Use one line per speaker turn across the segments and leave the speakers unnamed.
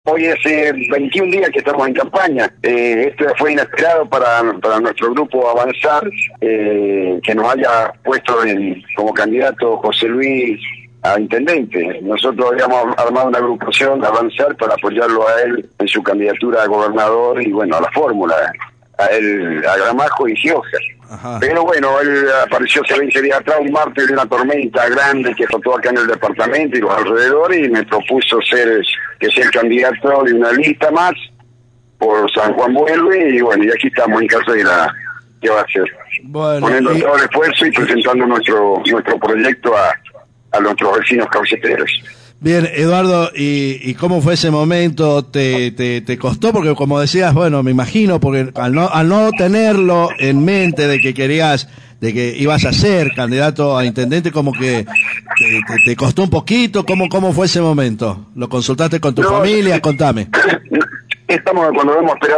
Hoy es 21 días que estamos en campaña. Esto fue inesperado para nuestro grupo Avanzar, que nos haya puesto como candidato José Luis a intendente. Nosotros habíamos armado una agrupación Avanzar para apoyarlo a él en su candidatura a gobernador y bueno, a la fórmula, a él, a Gramajo y Gioja.
Ajá.
Pero bueno, él apareció hace 20 días atrás, un martes, de una tormenta grande que azotó acá en el departamento y los alrededores, y me propuso que sea el candidato de una lista más por San Juan Vuelve, y bueno, y aquí estamos en casa de ¿qué va a hacer?
Bueno,
Poniendo todo el esfuerzo y presentando nuestro proyecto a nuestros vecinos cauceteros.
Bien, Eduardo, ¿y cómo fue ese momento? ¿Te costó? Porque como decías, bueno, me imagino, porque al no tenerlo en mente de que ibas a ser candidato a intendente, como que te costó un poquito. ¿Cómo fue ese momento? ¿Lo consultaste con tu familia? Contame.
Cuando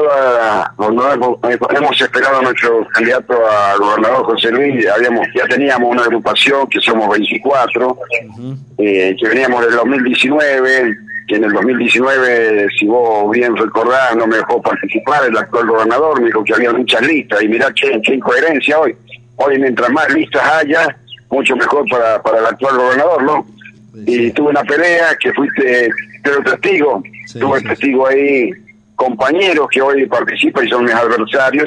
hemos esperado a nuestro candidato a gobernador José Luis, ya teníamos una agrupación que somos 24, que veníamos del 2019, que en el 2019, si vos bien recordás, no me dejó participar el actual gobernador, me dijo que había muchas listas, y mirá qué incoherencia hoy. Hoy mientras más listas haya, mucho mejor para el actual gobernador, ¿no? Y tuve una pelea que fuiste testigo, tuve testigo ahí, compañeros que hoy participan y son mis adversarios,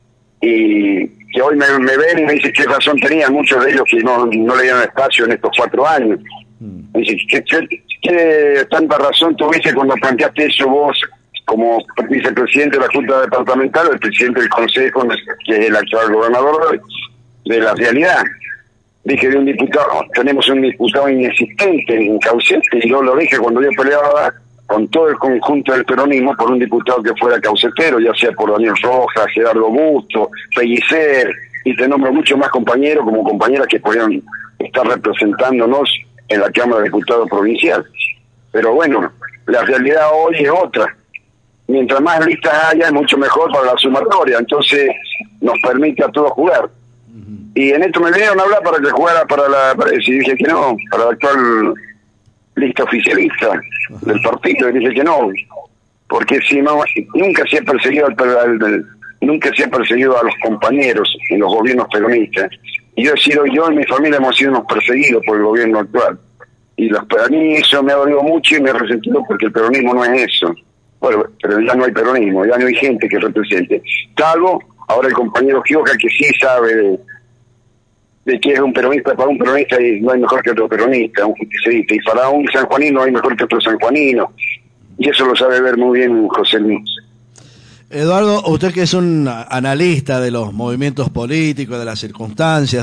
y que hoy me ven y me dicen qué razón tenían muchos de ellos que no le dieron espacio en estos 4 años. Me dicen, ¿qué tanta razón tuviste cuando planteaste eso vos como vicepresidente de la Junta Departamental o el presidente del Consejo, que es el actual gobernador de la realidad? Dije, de un diputado, tenemos un diputado inexistente en Caucete, y yo lo dije cuando yo peleaba con todo el conjunto del peronismo por un diputado que fuera caucetero, ya sea por Daniel Rojas, Gerardo Busto, Pellicer, y te nombro muchos más compañeros como compañeras que podían estar representándonos en la Cámara de Diputados Provincial. Pero bueno, la realidad hoy es otra. Mientras más listas haya, es mucho mejor para la sumatoria, entonces nos permite a todos jugar. Y en esto me vinieron a hablar para que jugara y dije que no, para la actual lista oficialista del partido, y dije que no, porque si no, nunca se ha perseguido nunca se ha perseguido a los compañeros en los gobiernos peronistas, y yo y mi familia hemos sido unos perseguidos por el gobierno actual, y para mí eso me ha dolido mucho y me ha resentido, porque el peronismo no es eso. Bueno, pero ya no hay peronismo, ya no hay gente que represente, salvo ahora el compañero Gioja, que sí sabe de que es un peronista. Para un peronista y no hay mejor que otro peronista, y para un sanjuanino no hay mejor que otro sanjuanino, y eso lo sabe ver muy bien José Luis.
Eduardo, usted que es un analista de los movimientos políticos, de las circunstancias,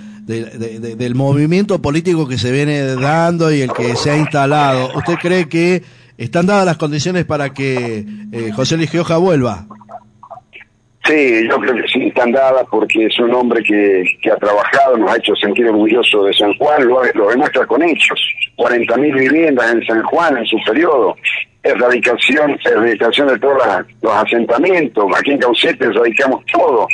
del movimiento político que se viene dando y el que se ha instalado, ¿usted cree que están dadas las condiciones para que José Luis Gioja vuelva?
Sí, yo creo que sí están dadas, porque es un hombre que ha trabajado, nos ha hecho sentir orgulloso de San Juan, lo demuestra con hechos. 40.000 viviendas en San Juan en su periodo, erradicación de todos los asentamientos. Aquí en Caucete erradicamos todo.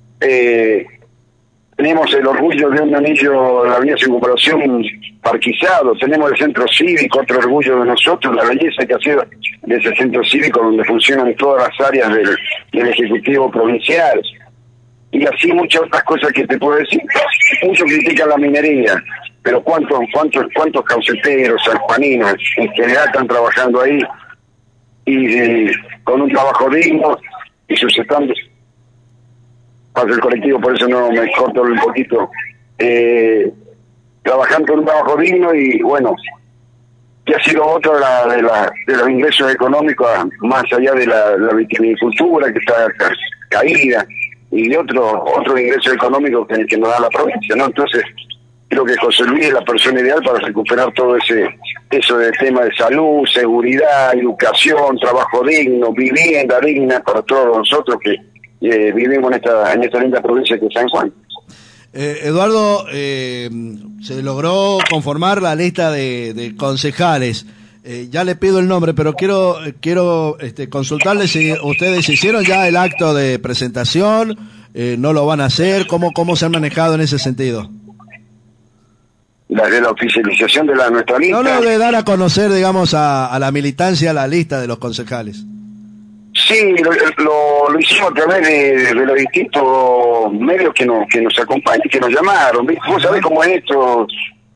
Tenemos el orgullo de un anillo de la vía circunvalación parquizado, tenemos el centro cívico, otro orgullo de nosotros, la belleza que ha sido de ese centro cívico donde funcionan todas las áreas del Ejecutivo Provincial, y así muchas otras cosas que te puedo decir. Muchos critican la minería, pero ¿cuántos cauceteros, sanjuaninos en general están trabajando ahí y con un trabajo digno y sucesando? Para el colectivo, por eso no me corto un poquito, trabajando con un trabajo digno, y bueno, que ha sido otro de los ingresos económicos, más allá de la viticultura que está caída, y de otro ingreso económico que nos da la provincia, ¿no? Entonces creo que José Luis es la persona ideal para recuperar todo eso de tema de salud, seguridad, educación, trabajo digno, vivienda digna para todos nosotros que vivimos en esta linda provincia que es San Juan.
Eduardo, se logró conformar la lista de concejales. Ya le pido el nombre, pero quiero consultarle si ustedes hicieron ya el acto de presentación, no lo van a hacer, ¿cómo se han manejado en ese sentido?
de la oficialización de nuestra lista.
No, de dar a conocer, digamos, a la militancia la lista de los concejales.
Sí, lo hicimos a través de los distintos medios que nos acompañan, que nos llamaron. Vos sabés cómo es esto.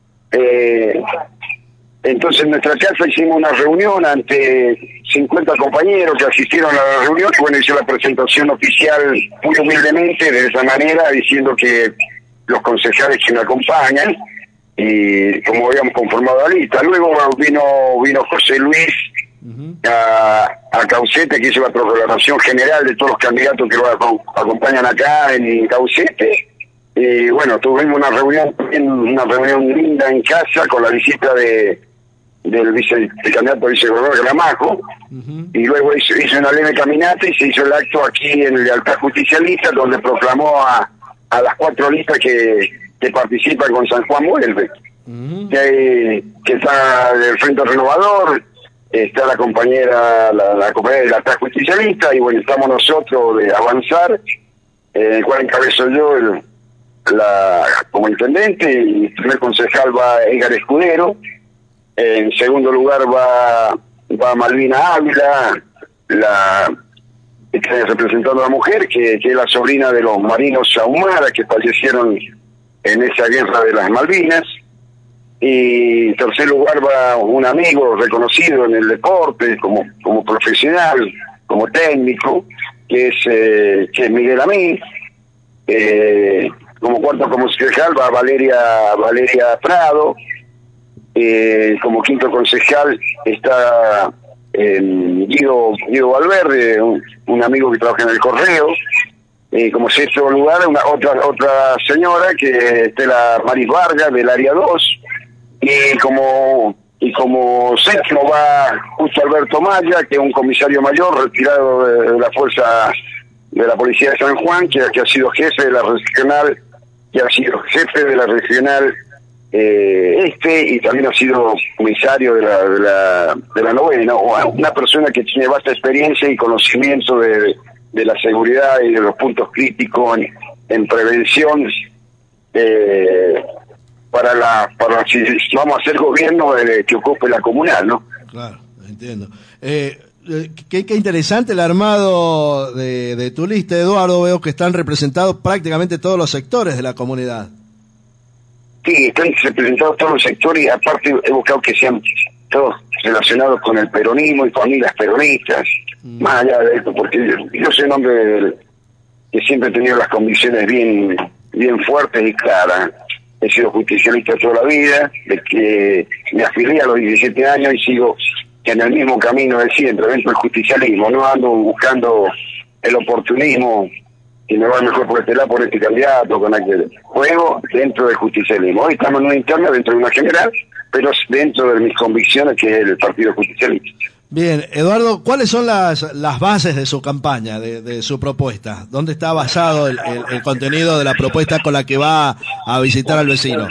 Entonces en nuestra casa hicimos una reunión ante 50 compañeros que asistieron a la reunión, y bueno, hizo la presentación oficial muy humildemente de esa manera, diciendo que los concejales que me acompañan, y como habíamos conformado la lista. Luego vino José Luis a Caucete, que hizo la proclamación general de todos los candidatos que lo acompañan acá en Caucete. Y bueno, tuvimos una reunión linda en casa con la visita del candidato a vicegobernador Gramajo. Y luego hizo una leve caminata y se hizo el acto aquí en el Lealtad Justicialista, donde proclamó a las 4 listas que participan con San Juan vuelve, que está del Frente Renovador, está la compañera de la TAC Justicialista, y bueno, estamos nosotros de Avanzar, el cual encabezo yo como intendente, y el primer concejal va Edgar Escudero, en segundo lugar va Malvina Ávila, que está representando a la mujer, que es la sobrina de los marinos Ahumada que fallecieron en esa guerra de las Malvinas. Y en tercer lugar va un amigo reconocido en el deporte como profesional, como técnico, que es Miguel Amí. Como cuarto concejal va Valeria Prado. Como quinto concejal está Guido Valverde, un amigo que trabaja en el Correo. Como sexto lugar otra señora, que es la Maris Vargas del área 2. Y como séptimo va justo Alberto Maya, que es un comisario mayor retirado de la fuerza de la policía de San Juan, que ha sido jefe de la regional, y también ha sido comisario de la novena, o una persona que tiene vasta experiencia y conocimiento de la seguridad y de los puntos críticos en prevención, para si vamos a hacer gobierno que ocupe la comunal, ¿no?
Claro, entiendo. Qué interesante el armado de tu lista, Eduardo. Veo que están representados prácticamente todos los sectores de la comunidad.
Sí, están representados todos los sectores, y aparte he buscado que sean todos relacionados con el peronismo y familias peronistas, más allá de esto, porque yo soy un hombre que siempre he tenido las convicciones bien fuertes y claras. He sido justicialista toda la vida, de que me afilié a los 17 años y sigo en el mismo camino de siempre, dentro del justicialismo. No ando buscando el oportunismo, que me va mejor por este lado, por este candidato, con aquel. Juego dentro del justicialismo. Hoy estamos en una interna, dentro de una general, pero dentro de mis convicciones, que es el Partido Justicialista.
Bien, Eduardo, ¿cuáles son las bases de su campaña, de su propuesta? ¿Dónde está basado el contenido de la propuesta con la que va a visitar al vecino?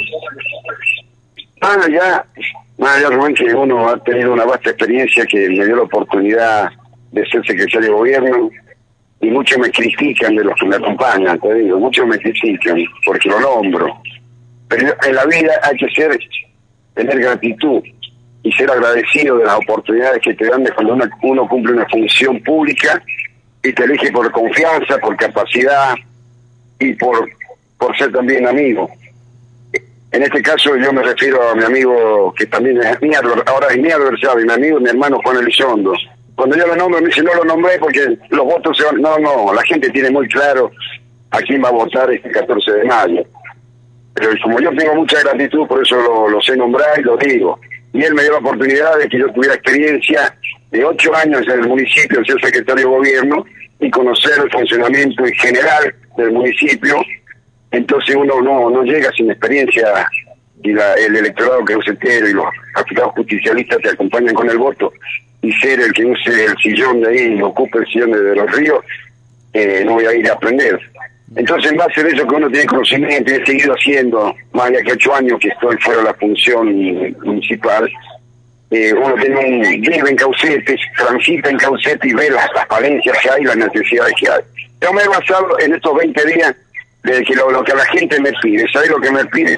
Ya, Rubén, que uno ha tenido una vasta experiencia que me dio la oportunidad de ser secretario de gobierno, y muchos me critican de los que me acompañan, te digo, muchos me critican porque lo nombro. Pero en la vida hay que tener gratitud y ser agradecido de las oportunidades que te dan de cuando uno cumple una función pública y te elige por confianza, por capacidad y por ser también amigo. En este caso yo me refiero a mi amigo, que también es ahora es mi adversario, mi amigo, mi hermano Juan Elizondo. Cuando yo lo nombro me dice, no lo nombré porque los votos se van... No, la gente tiene muy claro a quién va a votar este 14 de mayo. Pero como yo tengo mucha gratitud, por eso lo sé nombrar y lo digo. Y él me dio la oportunidad de que yo tuviera experiencia de 8 años en el municipio, ser secretario de gobierno, y conocer el funcionamiento en general del municipio. Entonces uno no llega sin experiencia, y el electorado que use entero y los afiliados justicialistas te acompañan con el voto, y ser el que use el sillón de ahí, ocupe el sillón de los ríos, no voy a ir a aprender. Entonces, en base a eso que uno tiene conocimiento y he seguido haciendo, más allá que 8 años que estoy fuera de la función municipal, uno vive en Caucete, transita en Caucete y ve las falencias que hay, las necesidades que hay. Yo me he basado en estos 20 días de que lo que la gente me pide. ¿Sabes lo que me pides?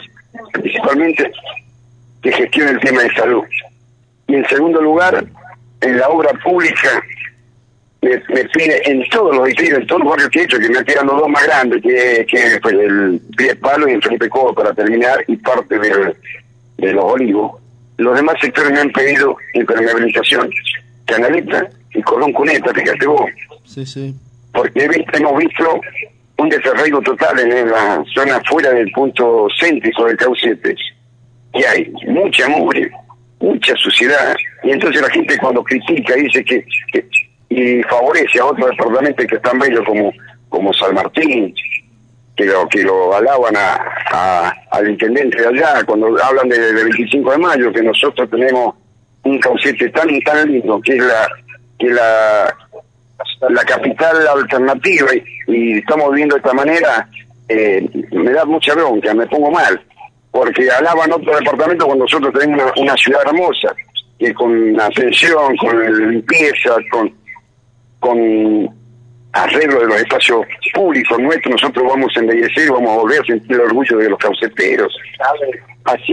principalmente que gestione el tema de salud. Y en segundo lugar, en la obra pública, me pide en todos los distritos, en todos los barrios que he hecho, que me quedan los dos más grandes, que fue el Pies Palo y el Felipe Cobo para terminar, y parte de los Olivos. Los demás sectores me han pedido impermeabilización, Canaleta y Colón Cuneta, fíjate vos.
Sí.
Porque hemos visto un desarraigo total en la zona fuera del punto céntrico del Caucete, y hay mucha mugre, mucha suciedad, y entonces la gente cuando critica dice que y favorece a otros departamentos que están bellos como San Martín, que lo alaban al intendente de allá, cuando hablan de 25 de mayo, que nosotros tenemos un Caucete tan lindo, que es la capital alternativa, y estamos viviendo de esta manera. Me da mucha bronca, me pongo mal, porque alaban otro departamento cuando nosotros tenemos una ciudad hermosa, que con atención, con limpieza, con arreglo de los espacios públicos nuestros, nosotros vamos a embellecer y vamos a volver a sentir el orgullo de los cauceteros. Así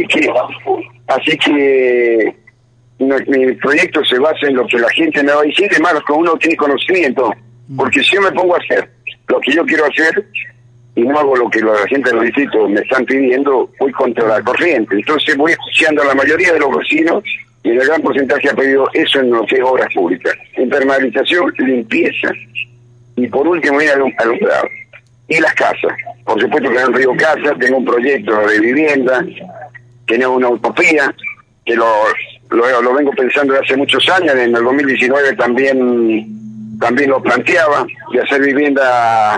que mi proyecto se basa en lo que la gente me va a decir, además que uno tiene conocimiento, porque si yo me pongo a hacer lo que yo quiero hacer y no hago lo que la gente de los distritos me están pidiendo, voy contra la corriente. Entonces voy escuchando a la mayoría de los vecinos, y el gran porcentaje ha pedido eso en lo que es obras públicas: impermeabilización, limpieza, y por último ir alumbrado. Y las casas, por supuesto que en el Río Casa tengo un proyecto de vivienda, tenemos una utopía, que lo vengo pensando desde hace muchos años. En el 2019 también lo planteaba, de hacer vivienda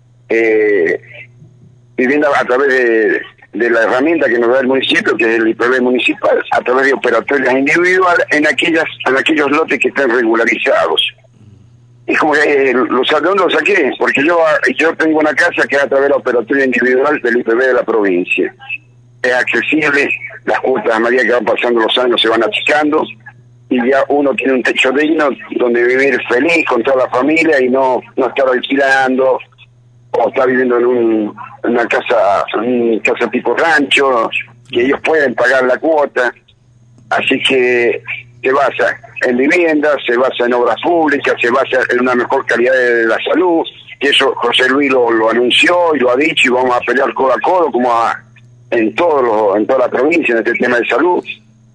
a través de la herramienta que nos da el municipio, que es el IPV municipal, a través de operatorias individuales en aquellos lotes que estén regularizados. Y como ¿de dónde lo saqué? Porque yo tengo una casa que es a través de la operatoria individual del IPV de la provincia. Es accesible, las cuotas a medida que van pasando los años se van achicando, y ya uno tiene un techo digno donde vivir feliz con toda la familia y no estar alquilando o estar viviendo en una casa tipo rancho, que ellos pueden pagar la cuota. Así que se basa en vivienda, se basa en obras públicas, se basa en una mejor calidad de la salud, que eso José Luis lo anunció y lo ha dicho, y vamos a pelear codo a codo como en toda la provincia en este tema de salud,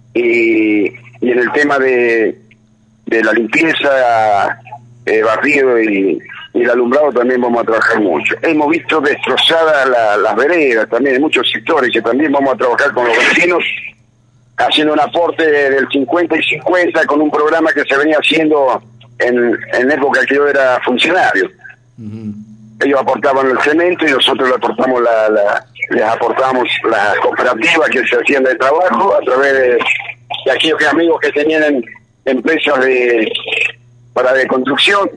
y en el tema de la limpieza, barrido y el alumbrado también vamos a trabajar mucho. Hemos visto destrozadas las veredas también en muchos sectores, que también vamos a trabajar con los vecinos, haciendo un aporte del 50 y 50 con un programa que se venía haciendo en época que yo era funcionario. Uh-huh. Ellos aportaban el cemento y nosotros les aportábamos las cooperativas que se hacían de trabajo a través de aquellos amigos que tenían empresas de construcción,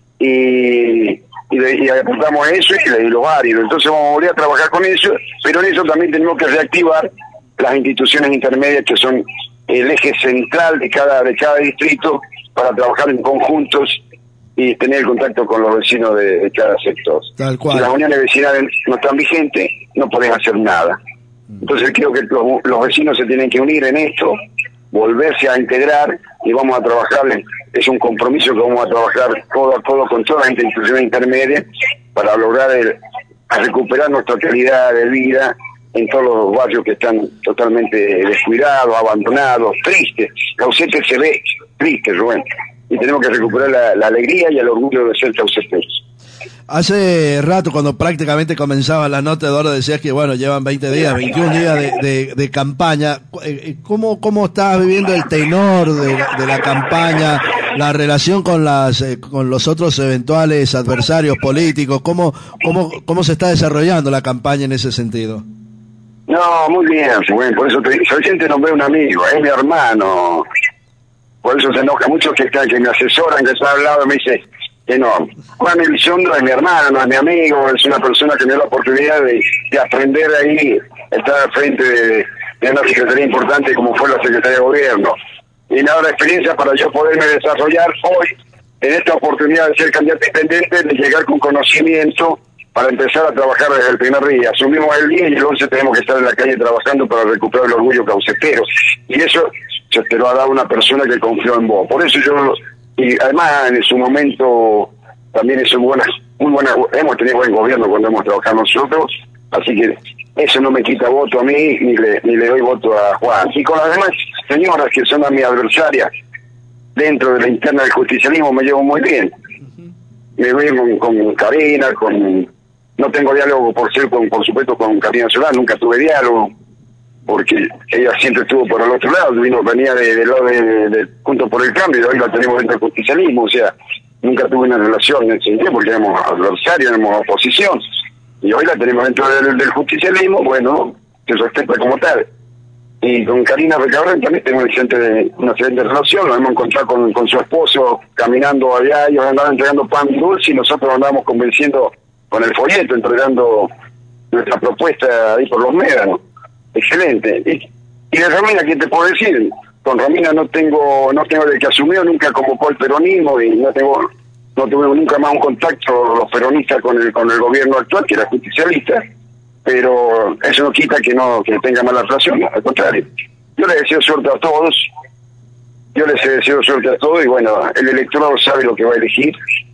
y aportamos eso y los áridos. Entonces vamos a volver a trabajar con eso, pero en eso también tenemos que reactivar las instituciones intermedias, que son el eje central de cada distrito, para trabajar en conjuntos y tener contacto con los vecinos de cada sector.
Tal cual.
Si las uniones vecinales no están vigentes, no podés hacer nada. Entonces creo que los vecinos se tienen que unir en esto, volverse a integrar, y vamos a trabajar, es un compromiso que vamos a trabajar codo a codo con todas las instituciones intermedias para lograr a recuperar nuestra calidad de vida en todos los barrios que están totalmente descuidados, abandonados, tristes. Caucete se ve triste, Rubén, y tenemos que recuperar la alegría y el orgullo de ser cauceteros.
Hace rato, cuando prácticamente comenzaba la nota, Eduardo, decías que bueno, llevan 20 días, 21 días de campaña. ¿Cómo estás viviendo el tenor de la campaña, la relación con los otros eventuales adversarios políticos? ¿Cómo se está desarrollando la campaña en ese sentido?
No, muy bien, bueno, por eso te nombré un amigo, es mi hermano. Por eso se enoja mucho que me asesoran, que está al lado y me dice que no. Juan Elizondo es mi hermano, es mi amigo, es una persona que me da la oportunidad de aprender ahí, estar al frente de una secretaría importante como fue la Secretaría de Gobierno. Y me ha dado la experiencia para yo poderme desarrollar hoy, en esta oportunidad de ser candidato intendente, de llegar con conocimiento para empezar a trabajar desde el primer día. Asumimos el 10 y el 11 tenemos que estar en la calle trabajando para recuperar el orgullo caucetero. Y eso se te lo ha dado una persona que confió en vos. Por eso yo, y además en su momento también es muy buena, hemos tenido buen gobierno cuando hemos trabajado nosotros, así que eso no me quita voto a mí, ni le doy voto a Juan. Y con las demás señoras que son a mi adversaria, dentro de la interna del justicialismo me llevo muy bien. Me voy con Karina, no tengo diálogo por supuesto con Karina Solá, nunca tuve diálogo, porque ella siempre estuvo por el otro lado, venía del lado de Juntos por el Cambio, y hoy la tenemos dentro del justicialismo, o sea, nunca tuve una relación en ese sentido, porque éramos adversarios, éramos oposición, y hoy la tenemos dentro del justicialismo, bueno, se respeta como tal. Y con Karina Recabrón también tengo una excelente relación, nos hemos encontrado con su esposo caminando allá, ellos andaban entregando pan dulce y nosotros andábamos convenciendo con el folleto, entregando nuestra propuesta ahí por los médanos. Excelente. Y de Romina, ¿qué te puedo decir? Con Romina no tengo de que asumió, nunca convocó el peronismo y no tuve nunca más un contacto los peronistas con el gobierno actual, que era justicialista, pero eso no quita que tenga mala relación, al contrario. Yo les deseo suerte a todos, y bueno, el electorado sabe lo que va a elegir,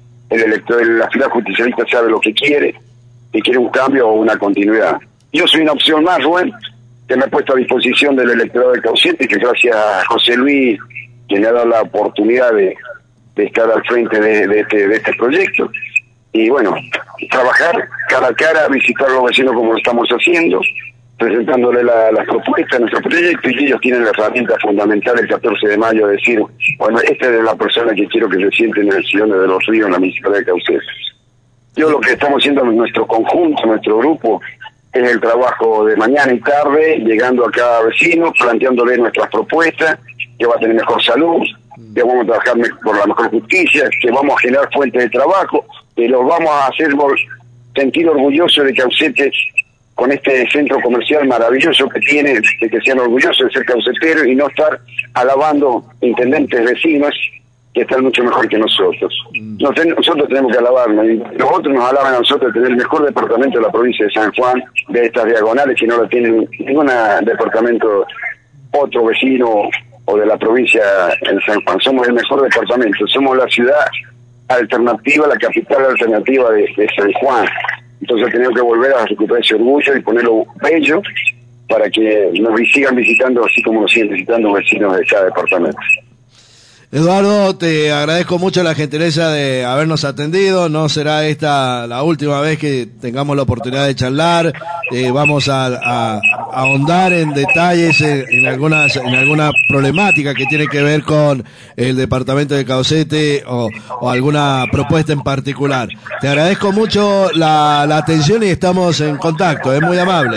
la fila justicialista sabe lo que quiere, y quiere un cambio o una continuidad. Yo soy una opción más, Rubén, que me he puesto a disposición del electorado de Caucete, que gracias a José Luis, que me ha dado la oportunidad de estar al frente de este proyecto. Y bueno, trabajar cara a cara, visitar a los vecinos como lo estamos haciendo, presentándole las propuestas, nuestro proyecto, y ellos tienen la herramienta fundamental el 14 de mayo de decir, bueno, esta es la persona que quiero que se siente en el Sillón de los Ríos, en la municipalidad de Caucete. Yo lo que estamos haciendo en nuestro conjunto, nuestro grupo, es el trabajo de mañana y tarde, llegando a cada vecino, planteándole nuestras propuestas, que va a tener mejor salud, que vamos a trabajar por la mejor justicia, que vamos a generar fuentes de trabajo, que los vamos a hacer sentir orgullosos de Caucete con este centro comercial maravilloso que tiene, de que sean orgullosos de ser cauceteros y no estar alabando intendentes vecinos que están mucho mejor que nosotros. Nosotros tenemos que alabarnos, y los otros nos alaban a nosotros de tener el mejor departamento de la provincia de San Juan, de estas diagonales, que no lo tienen ningún departamento, otro vecino o de la provincia en San Juan. Somos el mejor departamento, somos la ciudad alternativa, la capital alternativa de San Juan. Entonces tenemos que volver a recuperar ese orgullo y ponerlo bello para que nos sigan visitando así como nos siguen visitando vecinos de cada departamento.
Eduardo, te agradezco mucho la gentileza de habernos atendido. No será esta la última vez que tengamos la oportunidad de charlar. Vamos a ahondar en detalles en alguna problemática que tiene que ver con el departamento de Caucete o alguna propuesta en particular. Te agradezco mucho la atención y estamos en contacto. Es muy amable.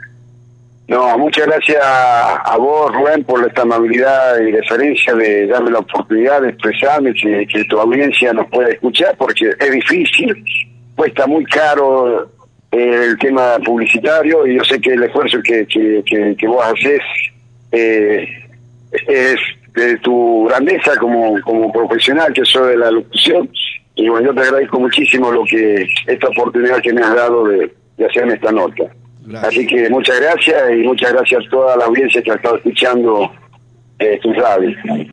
No, muchas gracias a vos, Rubén, por esta amabilidad y deferencia de darme la oportunidad de expresarme, que tu audiencia nos pueda escuchar, porque es difícil, cuesta muy caro el tema publicitario, y yo sé que el esfuerzo que vos haces es de tu grandeza como profesional que soy de la locución, y bueno, yo te agradezco muchísimo esta oportunidad que me has dado de hacerme esta nota. Gracias. Así que muchas gracias, y muchas gracias a toda la audiencia que ha estado escuchando tu radio.